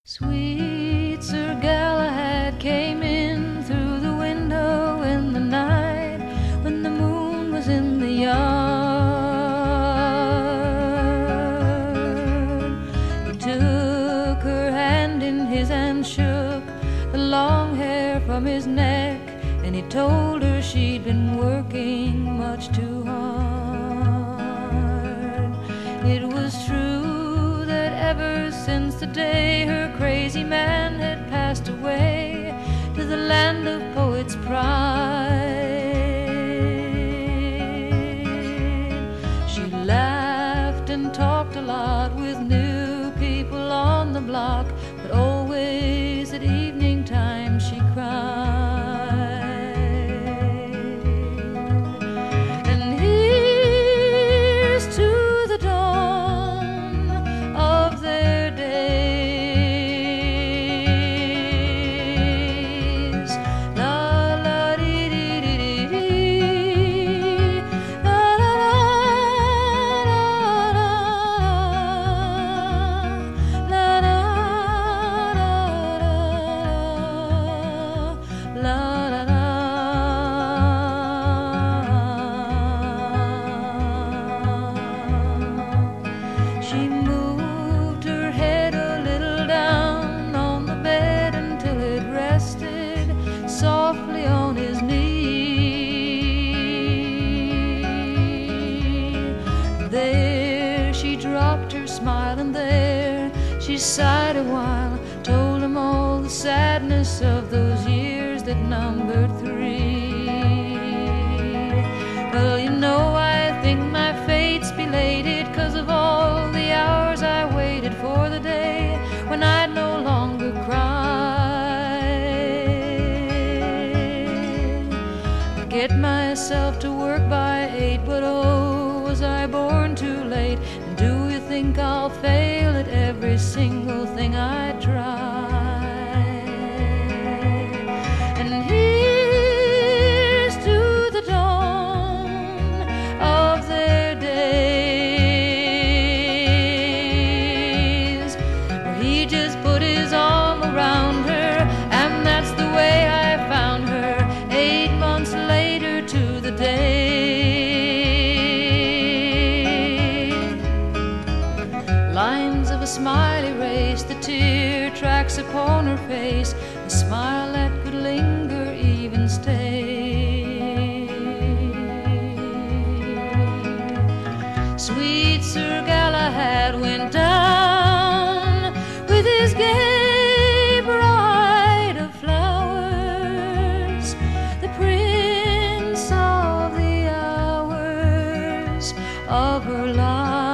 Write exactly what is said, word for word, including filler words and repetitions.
Sweet Sir Galahad came in through the window in the night when the moon was in the yard. He took her hand in his and shook the long hair from his neck, and he told her she'd been working much too hard. It was true that ever since the day her crazy man had passed away to the land of poets' pride, she laughed and talked a lot with new people on the block, but always at evening time she cried. And here's to the dawn of their days. La la dee dee dee dee dee. La la la la la la la la la. She moved her head a little down on the bed until it rested softly on his knee. There she dropped her smile, and there she sighed a while, told him all the sadness of those years that numbered three. Well, you know, I think my fate's belated 'cause of all the hours I waited for the day when I'd no longer cry. I get myself to work by eight, but oh, was I born too late? And do you think I'll fail at every single thing I try? And here's to the dawn of their days, where he just put his arm around her, and that's the way I found her eight months later to the day. Lines of a smile erased the tear tracks upon her face, a smile that could linger, even stay. Sweet Sir Galahad went down with his gay bride of flowers, the prince of the hours of her life.